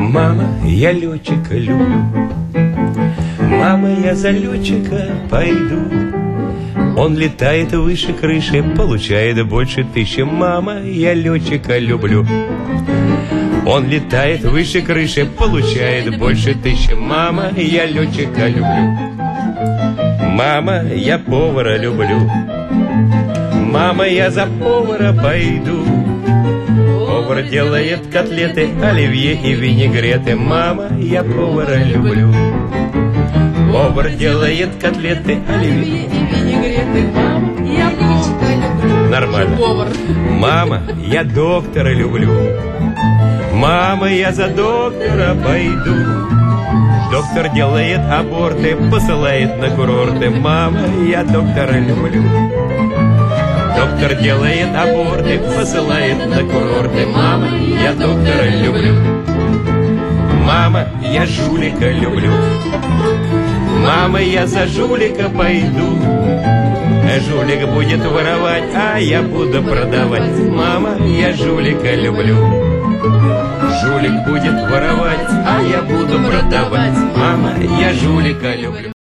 Мама, я летчика люблю. Мама, я за летчика пойду. Он летает выше крыши, получает больше 1000. Мама, я летчика люблю. Он летает выше крыши, получает больше 1000. Мама, я летчика люблю. Мама, я повара люблю. Мама, я за повара пойду. Повар делает котлеты, оливье и винегреты. Мама, я повара люблю. Повар делает котлеты, оливье и винегреты. Мама, я летчика люблю. Нормально. Повар. Мама, я доктора люблю. Мама, я за доктора пойду. Доктор делает аборты, посылает на курорты. Мама, я доктора люблю. Доктор делает аборты, посылает на курорты. Мама, я доктора люблю. Мама, я жулика люблю. Мама, я за жулика пойду. Жулик будет воровать, а я буду продавать. Мама, я жулика люблю. Жулик будет воровать, а я буду продавать. Мама, я жулика люблю.